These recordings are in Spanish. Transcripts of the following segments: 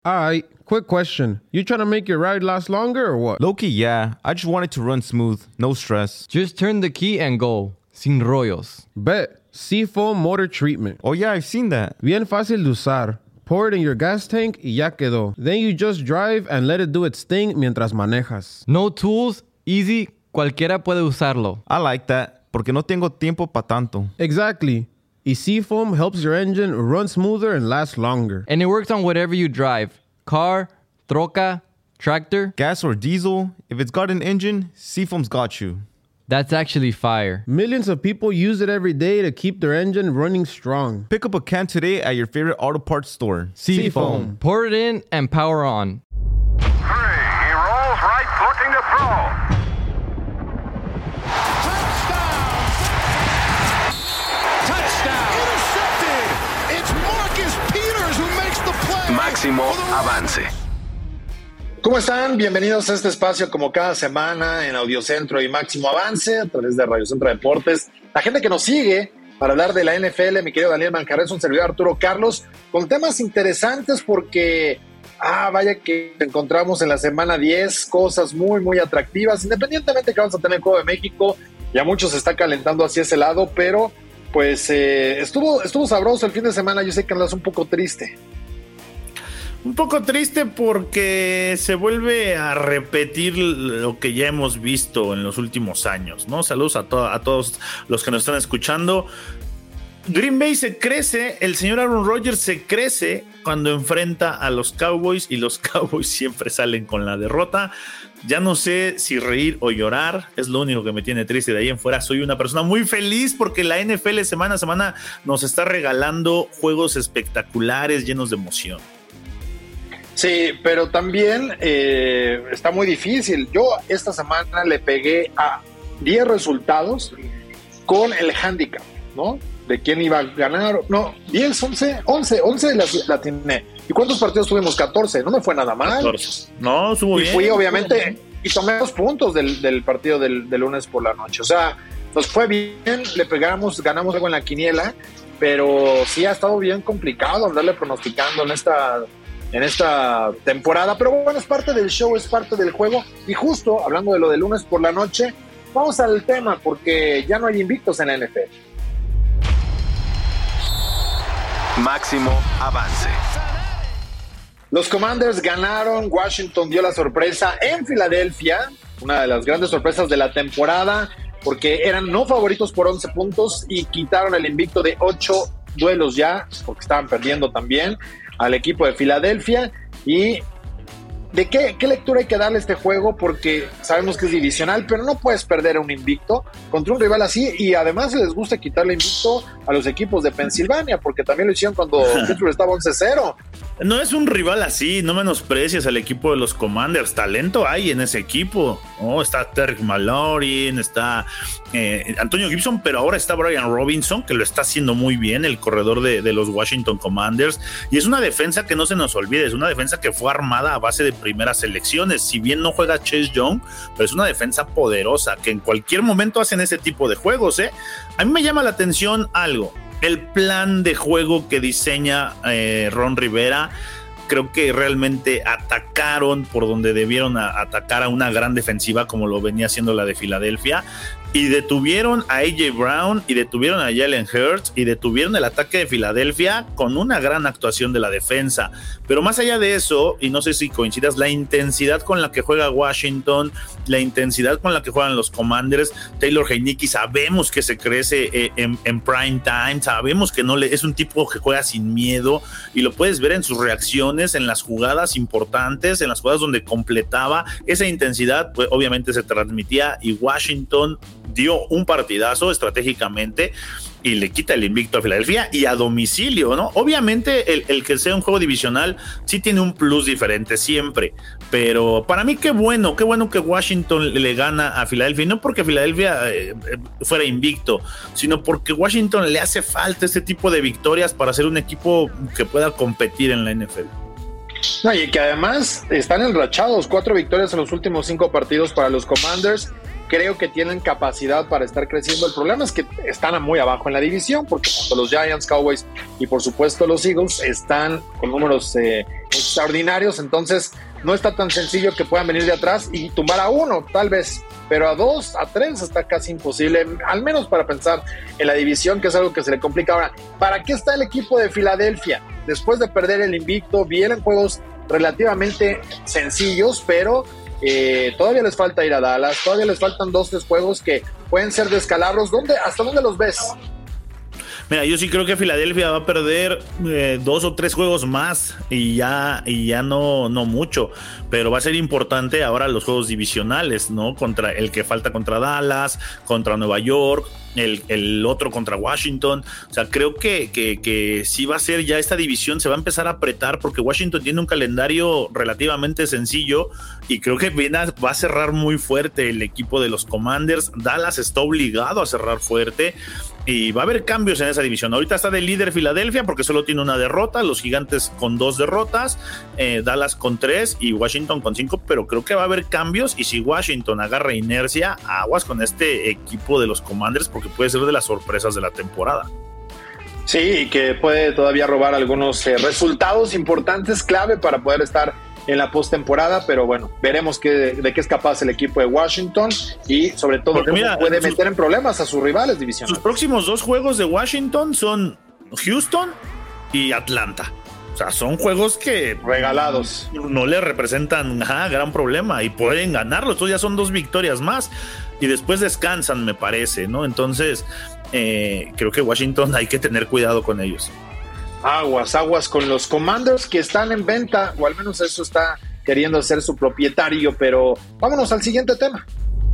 Alright, quick question. You trying to make your ride last longer or what? Low-key, yeah. I just want it to run smooth, no stress. Just turn the key and go. Sin rollos. Bet. Seafoam Motor Treatment. Oh yeah, I've seen that. Bien fácil de usar. Pour it in your gas tank y ya quedó. Then you just drive and let it do its thing mientras manejas. No tools, easy, cualquiera puede usarlo. I like that, porque no tengo tiempo pa' tanto. Exactly. Y Seafoam helps your engine run smoother and last longer. And it works on whatever you drive. Car, troca, tractor. Gas or diesel, if it's got an engine, Seafoam's got you. That's actually fire. Millions of people use it every day to keep their engine running strong. Pick up a can today at your favorite auto parts store. Seafoam. Pour it in and power on. 3, he rolls right, looking to throw. Touchdown! Intercepted! It's Marcus Peters who makes the play. Máximo avance. ¿Cómo están? Bienvenidos a este espacio como cada semana en Audiocentro y Máximo Avance a través de Radio Centro Deportes. La gente que nos sigue para hablar de la NFL, mi querido Daniel Manjarres, un servidor Arturo Carlos, con temas interesantes porque, vaya que encontramos en la semana 10 cosas muy atractivas, independientemente que vamos a tener el Juego de México, ya muchos se está calentando hacia ese lado, pero pues estuvo sabroso el fin de semana. Yo sé que andas un poco triste. Un poco triste porque se vuelve a repetir lo que ya hemos visto en los últimos años, ¿no? Saludos a todos los que nos están escuchando. Green Bay se crece, el señor Aaron Rodgers se crece cuando enfrenta a los Cowboys y los Cowboys siempre salen con la derrota. Ya no sé si reír o llorar, es lo único que me tiene triste. De ahí en fuera soy una persona muy feliz porque la NFL semana a semana nos está regalando juegos espectaculares llenos de emoción. Sí, pero también está muy difícil. Yo esta semana le pegué a 10 resultados con el handicap, ¿no? De quién iba a ganar. No, 10, 11 la atiné. ¿Y cuántos partidos tuvimos? 14. No me fue nada mal. 14. No, estuvo bien. Y fui, obviamente, y tomé 2 puntos del partido del lunes por la noche. O sea, nos fue bien, le pegamos, ganamos algo en la quiniela, pero sí ha estado bien complicado andarle pronosticando en esta temporada, pero bueno, es parte del show, es parte del juego. Y justo hablando de lo de lunes por la noche, vamos al tema porque ya no hay invictos en la NFL. Máximo avance. Los Commanders ganaron, Washington dio la sorpresa en Filadelfia, una de las grandes sorpresas de la temporada, porque eran no favoritos por 11 puntos y quitaron el invicto de 8 duelos ya, porque estaban perdiendo también al equipo de Filadelfia. ¿Y de qué lectura hay que darle a este juego? Porque sabemos que es divisional, pero no puedes perder a un invicto contra un rival así, y además les gusta quitarle invicto a los equipos de Pensilvania, porque también lo hicieron cuando Pittsburgh estaba 11-0. No es un rival así, no menosprecies al equipo de los Commanders, talento hay en ese equipo, ¿no? Está Terry McLaurin, está Antonio Gibson, pero ahora está Brian Robinson, que lo está haciendo muy bien, el corredor de los Washington Commanders, y es una defensa que no se nos olvide, es una defensa que fue armada a base de primeras selecciones, si bien no juega Chase Young, pero es una defensa poderosa, que en cualquier momento hacen ese tipo de juegos, A mí me llama la atención algo, el plan de juego que diseña Ron Rivera. Creo que realmente atacaron por donde debieron atacar a una gran defensiva como lo venía haciendo la de Filadelfia, y detuvieron a A.J. Brown y detuvieron a Jalen Hurts y detuvieron el ataque de Filadelfia con una gran actuación de la defensa. Pero más allá de eso, y no sé si coincidas, la intensidad con la que juega Washington, la intensidad con la que juegan los Commanders, Taylor Heinicke sabemos que se crece en prime time, sabemos que es un tipo que juega sin miedo y lo puedes ver en sus reacciones, en las jugadas importantes, en las jugadas donde completaba esa intensidad, pues obviamente se transmitía, y Washington dio un partidazo estratégicamente y le quita el invicto a Filadelfia, y a domicilio, ¿no? Obviamente el que sea un juego divisional sí tiene un plus diferente siempre, pero para mí qué bueno que Washington le gana a Filadelfia, y no porque Filadelfia fuera invicto, sino porque Washington le hace falta este tipo de victorias para ser un equipo que pueda competir en la NFL. No, y que además están enrachados, 4 victorias en los últimos 5 partidos para los Commanders. Creo que tienen capacidad para estar creciendo. El problema es que están muy abajo en la división, porque tanto los Giants, Cowboys y por supuesto los Eagles están con números extraordinarios, entonces no está tan sencillo que puedan venir de atrás y tumbar a uno, tal vez, pero a 2, a 3 está casi imposible, al menos para pensar en la división, que es algo que se le complica. Ahora, ¿para qué está el equipo de Filadelfia? Después de perder el invicto, vienen juegos relativamente sencillos, pero todavía les falta ir a Dallas, todavía les faltan 2-3 juegos que pueden ser descalabros. ¿Hasta dónde los ves? Mira, yo sí creo que Filadelfia va a perder 2 o 3 juegos más y ya no mucho, pero va a ser importante ahora los juegos divisionales, ¿no? Contra el que falta contra Dallas, contra Nueva York, el otro contra Washington. O sea, creo que sí va a ser ya esta división, se va a empezar a apretar porque Washington tiene un calendario relativamente sencillo y creo que va a cerrar muy fuerte el equipo de los Commanders. Dallas está obligado a cerrar fuerte y va a haber cambios en esa división. Ahorita está de líder Filadelfia porque solo tiene una derrota, los Gigantes con 2 derrotas, Dallas con 3 y Washington con 5, pero creo que va a haber cambios y si Washington agarra inercia, aguas con este equipo de los Commanders porque puede ser de las sorpresas de la temporada. Sí, y que puede todavía robar algunos resultados importantes, clave para poder estar en la postemporada, pero bueno, veremos de qué es capaz el equipo de Washington y sobre todo porque cómo puede meter en problemas a sus rivales divisionales. Sus próximos 2 juegos de Washington son Houston y Atlanta. O sea, son juegos que regalados no le representan gran problema y pueden ganarlo. Estos ya son 2 victorias más y después descansan, me parece, ¿no? Entonces, creo que Washington hay que tener cuidado con ellos. Aguas con los Commanders que están en venta, o al menos eso está queriendo ser su propietario, pero vámonos al siguiente tema.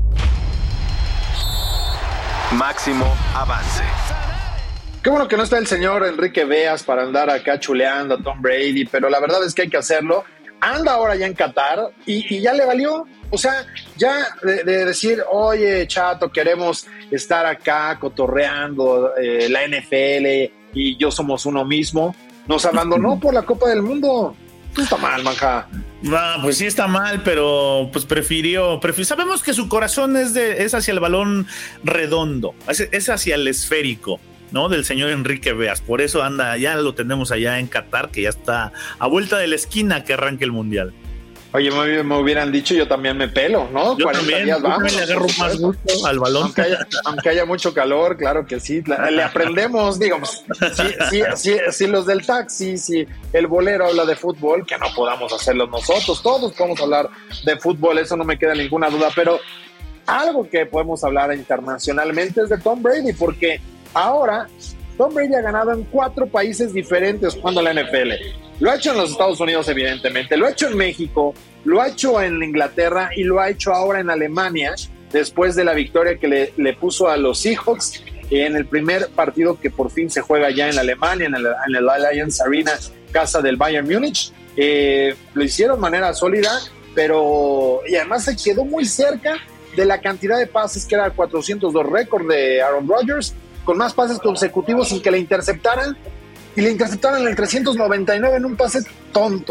Máximo avance. Qué bueno que no está el señor Enrique Veas para andar acá chuleando a Tom Brady, pero la verdad es que hay que hacerlo. Anda ahora ya en Qatar y ya le valió. O sea, ya de decir, oye, chato, queremos estar acá cotorreando la NFL y yo somos uno mismo, nos abandonó por la Copa del Mundo. No está mal, manja. Pues sí está mal, pero pues prefirió. Sabemos que su corazón es hacia el balón redondo, es hacia el esférico, ¿no? Del señor Enrique Veas. Por eso anda, ya lo tenemos allá en Qatar, que ya está a vuelta de la esquina que arranque el Mundial. Oye, me hubieran dicho, yo también me pelo, ¿no? Yo 40 también, días vamos. Le agarro más gusto al balón. Aunque haya mucho calor, claro que sí. Le aprendemos, digamos. Si los del taxi, si el bolero habla de fútbol, que no podamos hacerlo nosotros. Todos podemos hablar de fútbol, eso no me queda ninguna duda. Pero algo que podemos hablar internacionalmente es de Tom Brady, porque ahora Tom Brady ha ganado en 4 países diferentes jugando a la NFL. Lo ha hecho en los Estados Unidos, evidentemente, lo ha hecho en México, lo ha hecho en Inglaterra y lo ha hecho ahora en Alemania, después de la victoria que le puso a los Seahawks en el primer partido que por fin se juega ya en Alemania, en el Allianz Arena, casa del Bayern Múnich. Lo hicieron de manera sólida, y además se quedó muy cerca de la cantidad de pases, que era 402 récord de Aaron Rodgers, con más pases consecutivos sin que le interceptaran. Y le interceptaron en el 399 en un pase tonto.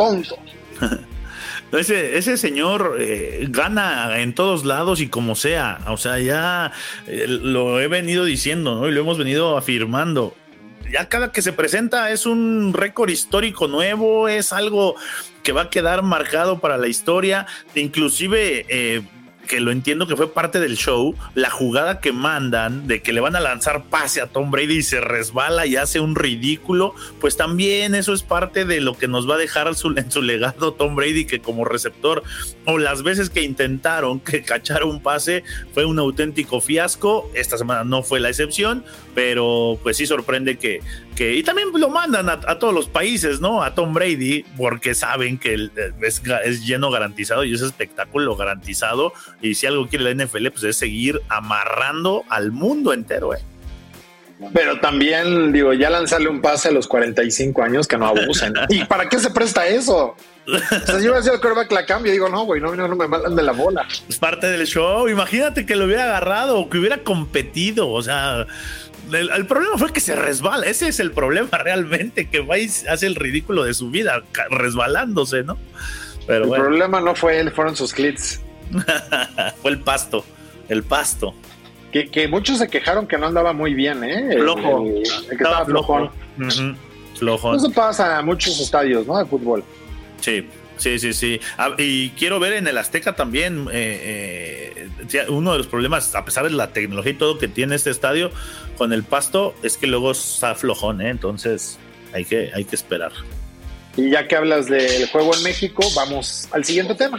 Ese señor gana en todos lados y como sea. O sea, ya lo he venido diciendo, ¿no? Y lo hemos venido afirmando. Ya cada que se presenta es un récord histórico nuevo, es algo que va a quedar marcado para la historia. Inclusive que lo entiendo que fue parte del show, la jugada que mandan de que le van a lanzar pase a Tom Brady y se resbala y hace un ridículo, pues también eso es parte de lo que nos va a dejar en su legado Tom Brady, que como receptor, o las veces que intentaron que cachara un pase, fue un auténtico fiasco. Esta semana no fue la excepción, pero pues sí sorprende que y también lo mandan a todos los países, ¿no? A Tom Brady, porque saben que es lleno garantizado y es espectáculo garantizado. Y si algo quiere la NFL, pues es seguir amarrando al mundo entero, Pero también, ya lanzarle un pase a los 45 años, que no abusen. ¿Y para qué se presta eso? O sea, si yo hubiera sido el quarterback, la cambio, digo, no, güey, no me mandan de la bola. Es parte del show. Imagínate que lo hubiera agarrado o que hubiera competido. O sea, el problema fue que se resbala. Ese es el problema realmente, que va y hace el ridículo de su vida, resbalándose, ¿no? Pero el problema no fue él, fueron sus clits. Fue el pasto. Que muchos se quejaron que no andaba muy bien, Flojo. El que estaba flojón. Flojón. Eso pasa a muchos estadios, ¿no? De fútbol. Sí. Y quiero ver en el Azteca también. Uno de los problemas, a pesar de la tecnología y todo que tiene este estadio con el pasto, es que luego está flojón, entonces hay que esperar. Y ya que hablas del juego en México, vamos al siguiente tema.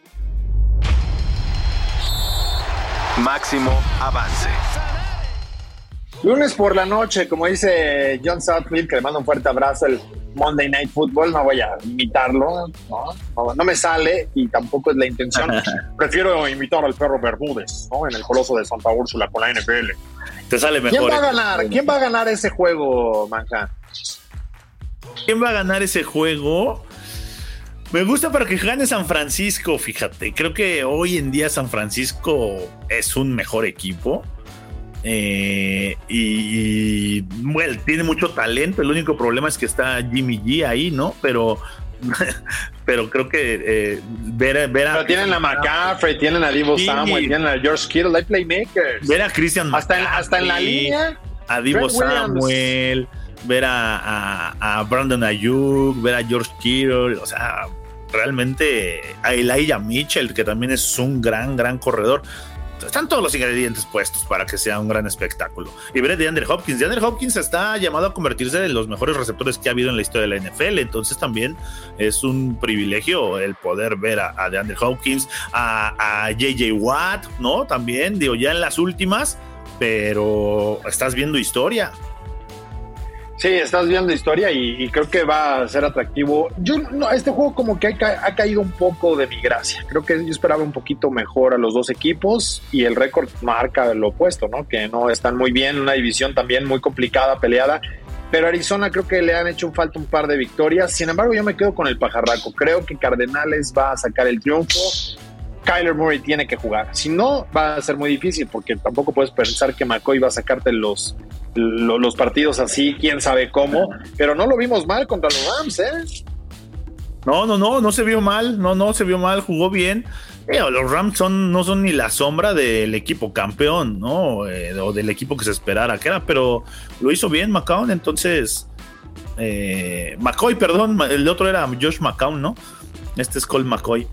Máximo avance. Lunes por la noche, como dice John Sutcliffe, que le mando un fuerte abrazo, el Monday Night Football, no voy a imitarlo, no me sale y tampoco es la intención. Prefiero imitar al perro Bermúdez, ¿no? En el Coloso de Santa Úrsula con la NFL. Te sale mejor. ¿Quién va a ganar? ¿Quién va a ganar ese juego, Manja? ¿Quién va a ganar ese juego? Me gusta para que gane San Francisco, fíjate. Creo que hoy en día San Francisco es un mejor equipo. Y bueno, tiene mucho talento. El único problema es que está Jimmy G ahí, ¿no? Pero creo que pero tienen a McCaffrey, tienen a Deebo Samuel, tienen a George Kittle, hay playmakers. Ver a Christian hasta en la línea, a Deebo Samuel, ver a Brandon Ayuk, ver a George Kittle, o sea, realmente a Elijah Mitchell, que también es un gran corredor. Están todos los ingredientes puestos para que sea un gran espectáculo. Y ver a DeAndre Hopkins. DeAndre Hopkins está llamado a convertirse en los mejores receptores que ha habido en la historia de la NFL. Entonces también es un privilegio el poder ver a DeAndre Hopkins, a J.J. Watt, ¿no? También, digo, ya en las últimas, pero estás viendo historia. Sí, estás viendo historia y creo que va a ser atractivo. Este juego como que ha caído un poco de mi gracia. Creo que yo esperaba un poquito mejor a los dos equipos y el récord marca lo opuesto, ¿no? Que no están muy bien, una división también muy complicada, peleada. Pero Arizona creo que le han hecho falta un par de victorias. Sin embargo, yo me quedo con el pajarraco. Creo que Cardenales va a sacar el triunfo. Kyler Murray tiene que jugar. Si no, va a ser muy difícil porque tampoco puedes pensar que McCoy va a sacarte los partidos así, quién sabe cómo, pero no lo vimos mal contra los Rams, No se vio mal, no se vio mal, jugó bien. Los Rams no son ni la sombra del equipo campeón, ¿no? O del equipo que se esperara que era, pero lo hizo bien McCown, entonces McCoy, perdón, el otro era Josh McCown, ¿no? Este es Colt McCoy.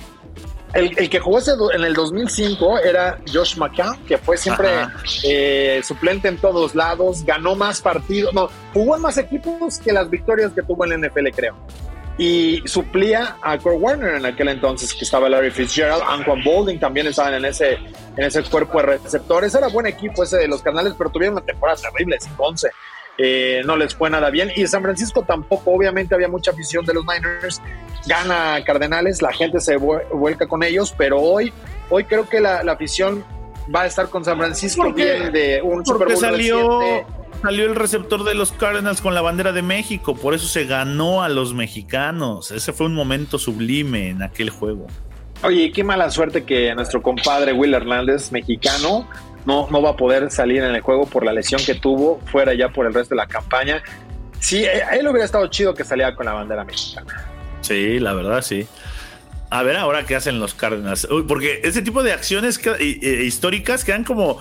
El que jugó en el 2005 era Josh McCown, que fue siempre suplente en todos lados, ganó más partidos, jugó en más equipos que las victorias que tuvo en la NFL, creo. Y suplía a Kurt Warner en aquel entonces, que estaba Larry Fitzgerald, Anquan Boldin también estaban en ese cuerpo de receptores. Era buen equipo ese de los Cardenales, pero tuvieron una temporada terrible, entonces no les fue nada bien. Y San Francisco tampoco, obviamente había mucha afición de los Niners. Gana Cardenales, la gente se vuelca con ellos, pero hoy creo que la afición va a estar con San Francisco. Viene de un Super Bowl reciente. Salió el receptor de los Cardinals con la bandera de México, por eso se ganó a los mexicanos. Ese fue un momento sublime en aquel juego. Oye, qué mala suerte que nuestro compadre Will Hernández, mexicano, no va a poder salir en el juego por la lesión que tuvo, fuera ya por el resto de la campaña. Sí, a él hubiera estado chido que saliera con la bandera mexicana. Sí, la verdad, sí. A ver ahora qué hacen los Cardinals. Porque ese tipo de acciones históricas quedan como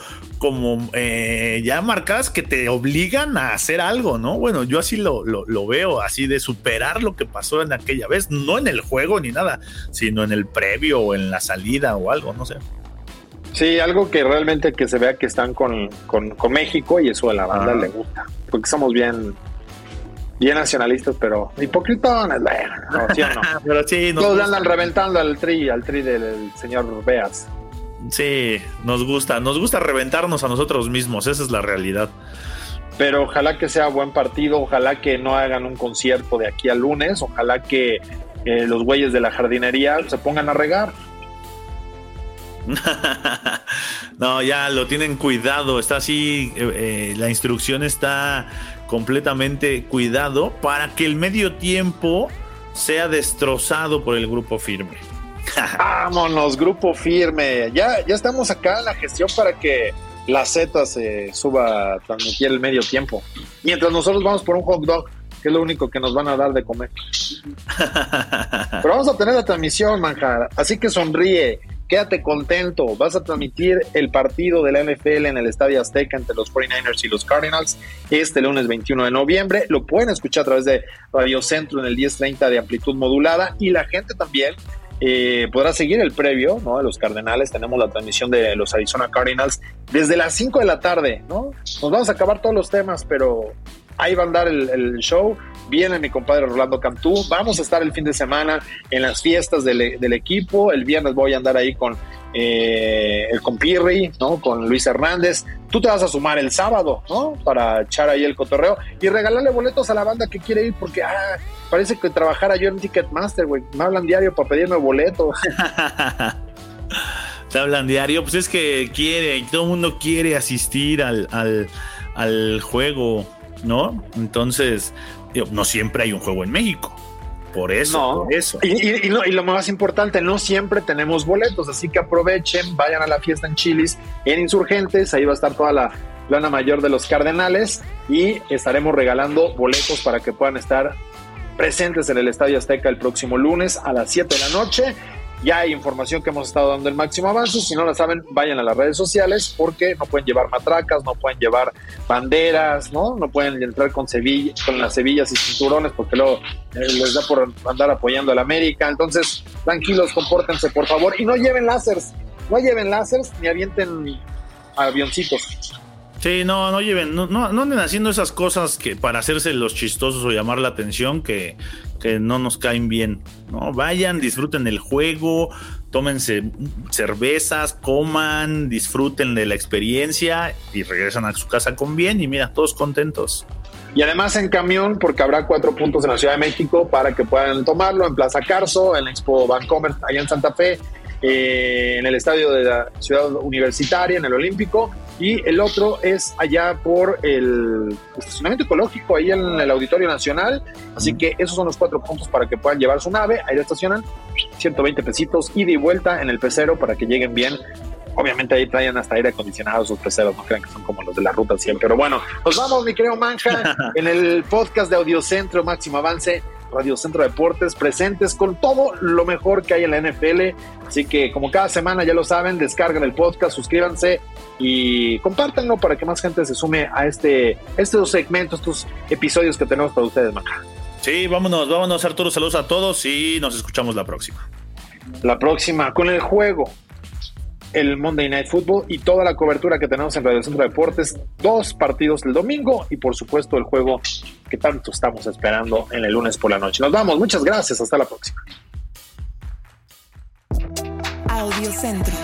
ya marcadas, que te obligan a hacer algo, ¿no? Bueno, yo así lo veo, así de superar lo que pasó en aquella vez. No en el juego ni nada, sino en el previo o en la salida o algo, no sé. Sí, algo que realmente que se vea que están con México, y eso a la banda le gusta. Porque somos bien nacionalistas, pero hipócritones, no, ¿sí o no? Pero sí, todos andan reventando al tri del señor Beas. Sí, nos gusta reventarnos a nosotros mismos, esa es la realidad. Pero ojalá que sea buen partido, ojalá que no hagan un concierto de aquí al lunes, ojalá que los güeyes de la jardinería se pongan a regar. No, ya lo tienen cuidado, está así, la instrucción está completamente cuidado para que el medio tiempo sea destrozado por el grupo firme. Vámonos, grupo firme. Ya estamos acá en la gestión para que la Z se suba a transmitir el medio tiempo, mientras nosotros vamos por un hot dog, que es lo único que nos van a dar de comer. Pero vamos a tener la transmisión, Manja, así que sonríe. quédate contento, vas a transmitir el partido de la NFL en el Estadio Azteca entre los 49ers y los Cardinals este lunes 21 de noviembre, lo pueden escuchar a través de Radio Centro en el 1030 de amplitud modulada, y la gente también podrá seguir el previo, ¿no?, de los Cardenales. Tenemos la transmisión de los Arizona Cardinals desde las 5 de la tarde, ¿no? Nos vamos a acabar todos los temas, pero ahí va a andar el show. Viene mi compadre Rolando Cantú. Vamos a estar el fin de semana en las fiestas del equipo. El viernes voy a andar ahí con el compirri, ¿no?, con Luis Hernández. Tú te vas a sumar el sábado, ¿no?, para echar ahí el cotorreo y regalarle boletos a la banda que quiere ir, porque parece que trabajara yo en Ticketmaster, güey. Me hablan diario para pedirme boletos. Te hablan diario, pues es que todo el mundo quiere asistir al juego, ¿no? Entonces, no siempre hay un juego en México. Por eso, no. Por eso. Y lo más importante, no siempre tenemos boletos, así que aprovechen, vayan a la fiesta en Chili's, en Insurgentes, ahí va a estar toda la plana mayor de los Cardenales y estaremos regalando boletos para que puedan estar presentes en el Estadio Azteca el próximo lunes a las 7 de la noche. Ya hay información que hemos estado dando en Máximo Avance. Si no la saben, vayan a las redes sociales, porque no pueden llevar matracas, no pueden llevar banderas, no pueden entrar con las hebillas y cinturones, porque luego les da por andar apoyando a la América. Entonces, tranquilos, compórtense, por favor, y no lleven láseres ni avienten avioncitos. Sí, no lleven, no anden haciendo esas cosas que para hacerse los chistosos o llamar la atención que no nos caen bien, ¿no? Vayan, disfruten el juego, tómense cervezas, coman, disfruten de la experiencia y regresan a su casa con bien y mira, todos contentos. Y además en camión, porque habrá 4 puntos en la Ciudad de México para que puedan tomarlo, en Plaza Carso, en la Expo Bancomer allá en Santa Fe, en el estadio de la Ciudad Universitaria, en el Olímpico, y el otro es allá por el estacionamiento ecológico, ahí en el Auditorio Nacional. Así que esos son los 4 puntos para que puedan llevar su nave. Ahí la estacionan, 120 pesitos, ida y vuelta en el pecero para que lleguen bien. Obviamente ahí traen hasta aire acondicionado sus peceros, no crean que son como los de la ruta 100. Pero bueno, nos vamos, mi querido Manja, en el podcast de Audiocentro Máximo Avance, Radio Centro Deportes, presentes con todo lo mejor que hay en la NFL. Así que, como cada semana, ya lo saben, descarguen el podcast, suscríbanse y compártanlo para que más gente se sume a estos segmentos, estos episodios que tenemos para ustedes, Manja. Sí, vámonos, Arturo, saludos a todos y nos escuchamos la próxima. La próxima, con el juego, el Monday Night Football y toda la cobertura que tenemos en Radio Centro Deportes, 2 partidos el domingo y por supuesto el juego que tanto estamos esperando en el lunes por la noche. Nos vamos, muchas gracias, hasta la próxima. Audiocentro.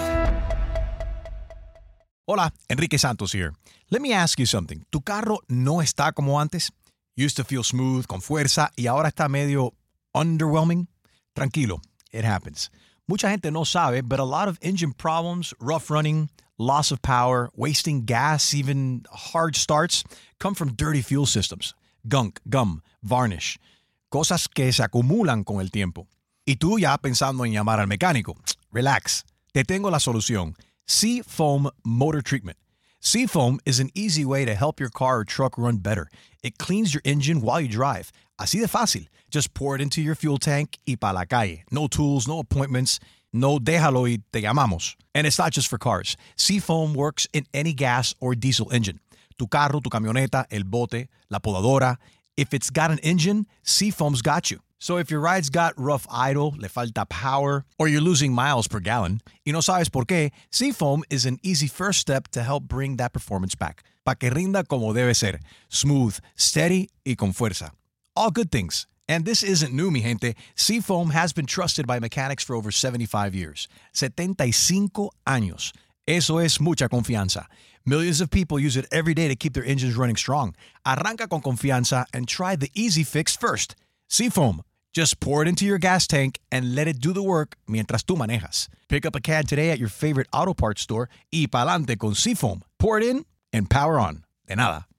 Hola, Enrique Santos here. Let me ask you something. ¿Tu carro no está como antes? Used to feel smooth, con fuerza, y ahora está medio underwhelming? Tranquilo, it happens. Mucha gente no sabe, but a lot of engine problems, rough running, loss of power, wasting gas, even hard starts, come from dirty fuel systems. Gunk, gum, varnish. Cosas que se acumulan con el tiempo. Y tú ya pensando en llamar al mecánico. Relax. Te tengo la solución. Seafoam Motor Treatment. Seafoam is an easy way to help your car or truck run better. It cleans your engine while you drive. Así de fácil. Just pour it into your fuel tank y pa' la calle. No tools, no appointments. No déjalo y te llamamos. And it's not just for cars. Seafoam works in any gas or diesel engine. Tu carro, tu camioneta, el bote, la podadora. If it's got an engine, Seafoam's got you. So if your ride's got rough idle, le falta power, or you're losing miles per gallon, y no sabes por qué, Seafoam is an easy first step to help bring that performance back. Pa' que rinda como debe ser. Smooth, steady y con fuerza. All good things. And this isn't new, mi gente. Seafoam has been trusted by mechanics for over 75 years. 75 años. Eso es mucha confianza. Millions of people use it every day to keep their engines running strong. Arranca con confianza and try the easy fix first. Seafoam. Just pour it into your gas tank and let it do the work mientras tú manejas. Pick up a can today at your favorite auto parts store y pa'lante con Seafoam. Pour it in and power on. De nada.